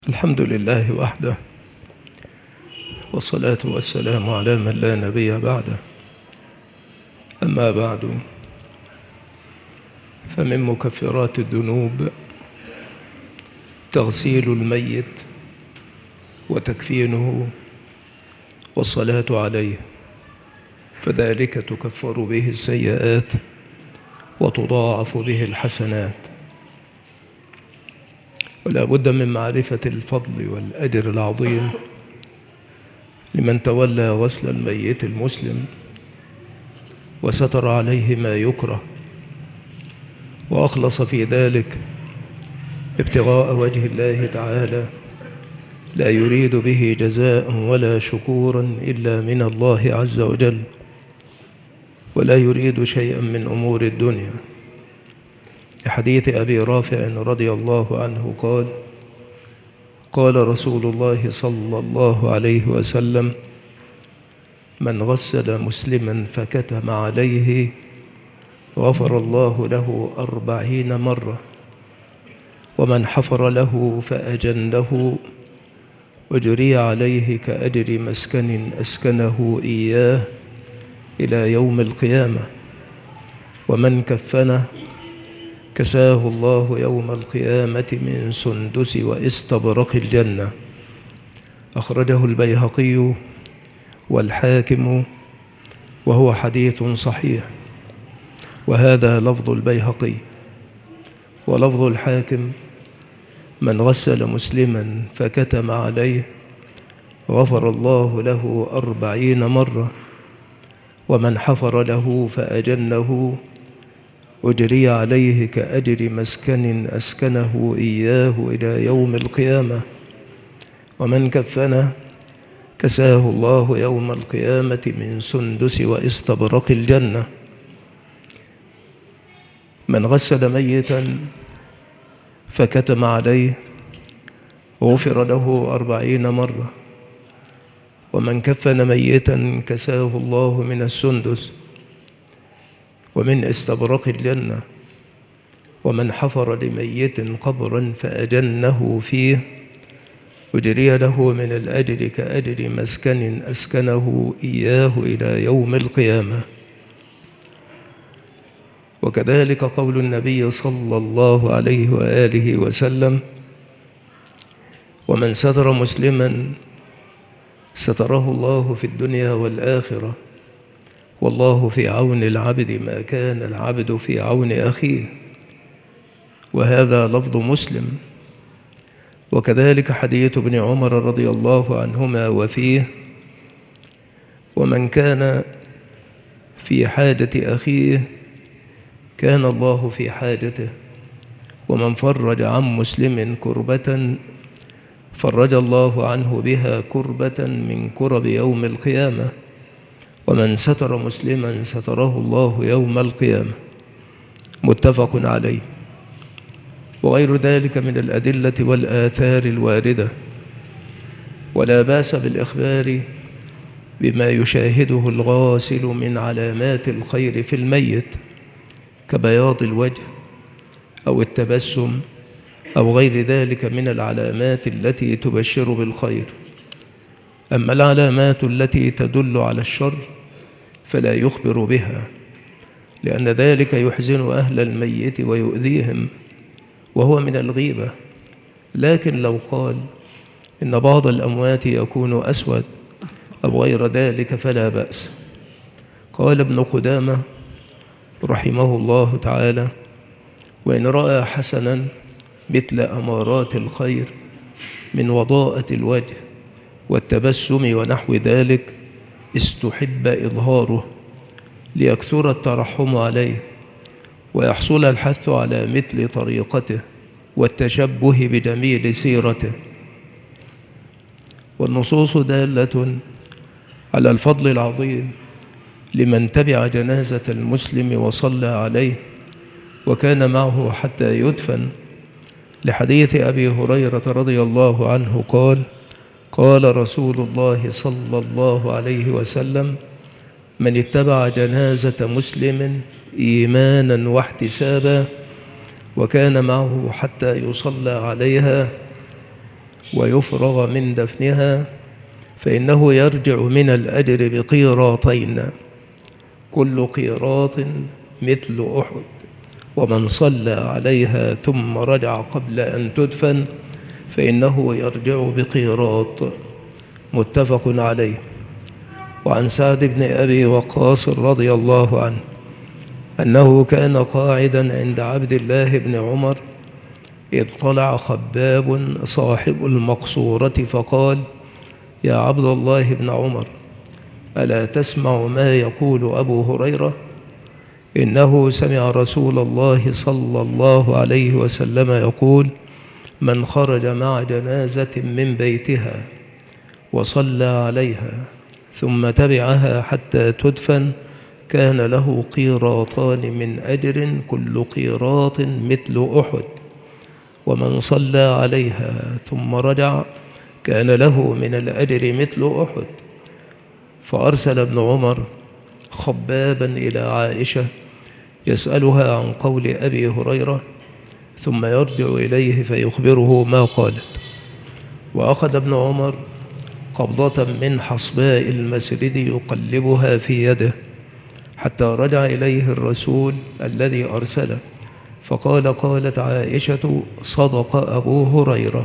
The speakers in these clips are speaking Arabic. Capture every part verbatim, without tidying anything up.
الحمد لله وحده، والصلاة والسلام على من لا نبي بعده. أما بعد، فمن مكفرات الذنوب تغسيل الميت وتكفينه والصلاة عليه، فذلك تكفر به السيئات وتضاعف به الحسنات. ولا بد من معرفة الفضل والأجر العظيم لمن تولى غسل الميت المسلم وستر عليه ما يكره وأخلص في ذلك ابتغاء وجه الله تعالى، لا يريد به جزاء ولا شكورا إلا من الله عز وجل، ولا يريد شيئا من أمور الدنيا. حديث أبي رافع رضي الله عنه قال: قال رسول الله صلى الله عليه وسلم: من غسل مسلما فكتم عليه غفر الله له أربعين مرة، ومن حفر له فأجنه وجري عليه كأجر مسكن أسكنه إياه إلى يوم القيامة، ومن كفنه كساه الله يوم القيامة من سندس واستبرق الجنة. أخرجه البيهقي والحاكم وهو حديث صحيح، وهذا لفظ البيهقي. ولفظ الحاكم: من غسل مسلما فكتم عليه غفر الله له أربعين مرة، ومن حفر له فأجنه وجري عليه كأجر مسكن أسكنه إياه إلى يوم القيامة، ومن كفنه كساه الله يوم القيامة من سندس واستبرق الجنة. من غسل ميتا فكتم عليه غفر له أربعين مرة، ومن كفن ميتا كساه الله من السندس ومن استبرق الجنة، ومن حفر لميت قبرا فأجنه فيه وجري له من الأجر كأجر مسكن أسكنه إياه إلى يوم القيامة. وكذلك قول النبي صلى الله عليه وآله وسلم: ومن ستر مسلما ستره الله في الدنيا والآخرة، والله في عون العبد ما كان العبد في عون أخيه. وهذا لفظ مسلم. وكذلك حديث ابن عمر رضي الله عنهما وفيه: ومن كان في حاجة أخيه كان الله في حاجته، ومن فرج عن مسلم كربة فرج الله عنه بها كربة من كرب يوم القيامة، ومن ستر مسلما ستره الله يوم القيامة. متفق عليه. وغير ذلك من الأدلة والآثار الواردة. ولا بأس بالإخبار بما يشاهده الغاسل من علامات الخير في الميت، كبياض الوجه أو التبسم أو غير ذلك من العلامات التي تبشر بالخير. أما العلامات التي تدل على الشر فلا يخبر بها، لأن ذلك يحزن أهل الميت ويؤذيهم، وهو من الغيبة. لكن لو قال إن بعض الأموات يكون أسود أو غير ذلك فلا بأس. قال ابن قدامة رحمه الله تعالى: وإن رأى حسنا مثل أمارات الخير من وضاءة الوجه والتبسم ونحو ذلك استحب إظهاره ليكثر الترحم عليه ويحصل الحث على مثل طريقته والتشبه بجميل سيرته. والنصوص دالة على الفضل العظيم لمن تبع جنازة المسلم وصلى عليه وكان معه حتى يدفن، لحديث أبي هريرة رضي الله عنه قال: قال رسول الله صلى الله عليه وسلم: من اتبع جنازة مسلم إيمانا واحتسابا وكان معه حتى يصلى عليها ويفرغ من دفنها فإنه يرجع من الأجر بقيراطين، كل قيراط مثل أحد. ومن صلى عليها ثم رجع قبل أن تدفن فإنه يرجع بقيراط. متفق عليه. وعن سعد بن أبي وقاص رضي الله عنه أنه كان قاعدا عند عبد الله بن عمر إذ طلع خباب صاحب المقصورة فقال: يا عبد الله بن عمر، ألا تسمع ما يقول أبو هريرة؟ إنه سمع رسول الله صلى الله عليه وسلم يقول: من خرج مع جنازة من بيتها وصلى عليها ثم تبعها حتى تدفن كان له قيراطان من أجر، كل قيراط مثل أحد. ومن صلى عليها ثم رجع كان له من الأجر مثل أحد. فأرسل ابن عمر خبابا إلى عائشة يسألها عن قول أبي هريرة، ثم يرجع إليه فيخبره ما قالت. وأخذ ابن عمر قبضة من حصباء المسجد يقلبها في يده حتى رجع إليه الرسول الذي أرسله فقال: قالت عائشة: صدق أبو هريرة.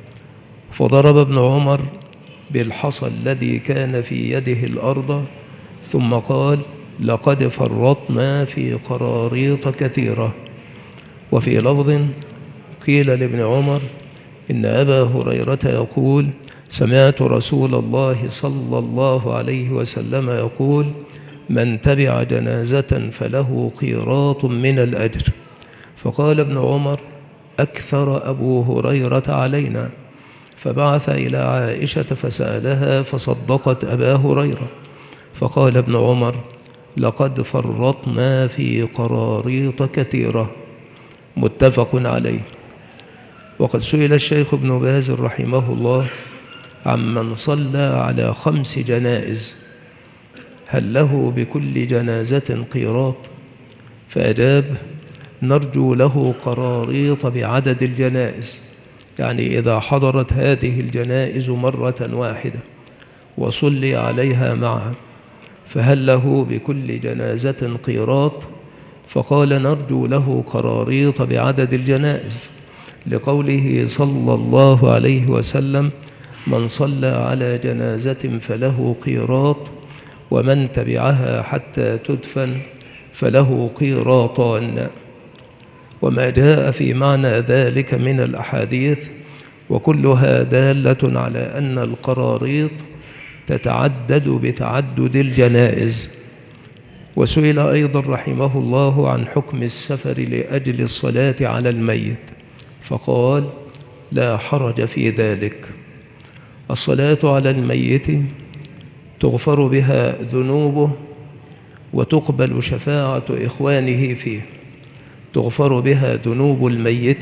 فضرب ابن عمر بالحصى الذي كان في يده الأرض ثم قال: لقد فرطنا في قراريط كثيرة. وفي لفظ قيل لابن عمر إن أبا هريرة يقول: سمعت رسول الله صلى الله عليه وسلم يقول: من تبع جنازة فله قيراط من الأجر. فقال ابن عمر: أكثر أبو هريرة علينا. فبعث إلى عائشة فسألها فصدقت أبا هريرة. فقال ابن عمر: لقد فرطنا في قراريط كثيرة. متفق عليه. وقد سئل الشيخ ابن باز رحمه الله عمن صلى على خمس جنائز هل له بكل جنازة قيراط؟ فأجاب: نرجو له قراريط بعدد الجنائز، يعني إذا حضرت هذه الجنائز مرة واحدة وصلي عليها معها فهل له بكل جنازة قيراط؟ فقال: نرجو له قراريط بعدد الجنائز، لقوله صلى الله عليه وسلم: من صلى على جنازة فله قيراط، ومن تبعها حتى تدفن فله قيراطان. وما جاء في معنى ذلك من الأحاديث وكلها دالة على أن القراريط تتعدد بتعدد الجنائز. وسئل أيضا رحمه الله عن حكم السفر لأجل الصلاة على الميت فقال: لا حرج في ذلك. الصلاة على الميت تغفر بها ذنوبه وتقبل شفاعة إخوانه فيه. تغفر بها ذنوب الميت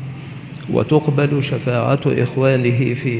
وتقبل شفاعة إخوانه فيه،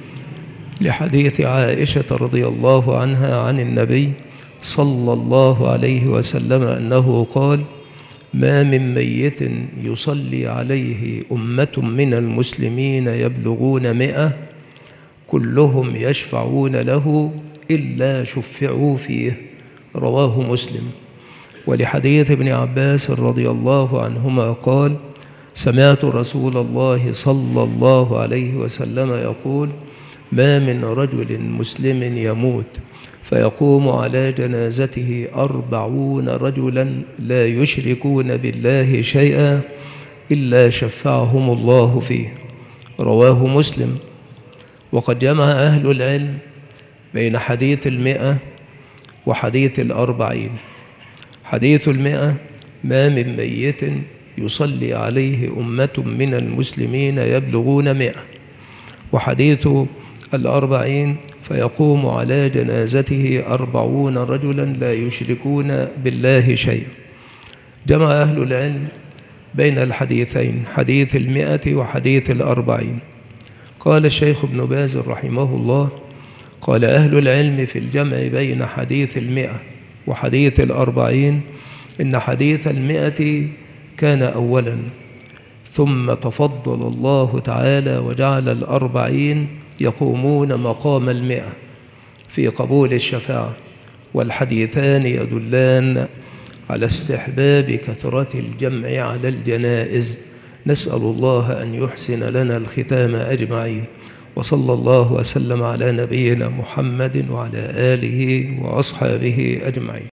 لحديث عائشة رضي الله عنها عن النبي صلى الله عليه وسلم أنه قال: ما من ميت يصلي عليه أمة من المسلمين يبلغون مئة كلهم يشفعون له إلا شفعوا فيه. رواه مسلم. ولحديث ابن عباس رضي الله عنهما قال: سمعت رسول الله صلى الله عليه وسلم يقول: ما من رجل مسلم يموت فيقوم على جنازته أربعون رجلا لا يشركون بالله شيئا إلا شفعهم الله فيه. رواه مسلم. وقد جمع أهل العلم بين حديث المئة وحديث الأربعين. حديث المئة: ما من ميت يصلي عليه أمة من المسلمين يبلغون مئة. وحديث الأربعين: فيقوم على جنازته أربعون رجلا لا يشركون بالله شيئا. جمع أهل العلم بين الحديثين، حديث المئة وحديث الأربعين. قال الشيخ ابن باز رحمه الله: قال أهل العلم في الجمع بين حديث المئة وحديث الأربعين إن حديث المئة كان أولا، ثم تفضل الله تعالى وجعل الأربعين يقومون مقام المئة في قبول الشفاعة، والحديثان يدلان على استحباب كثرة الجمع على الجنائز. نسأل الله أن يحسن لنا الختام أجمعين، وصلى الله وسلم على نبينا محمد وعلى آله وأصحابه أجمعين.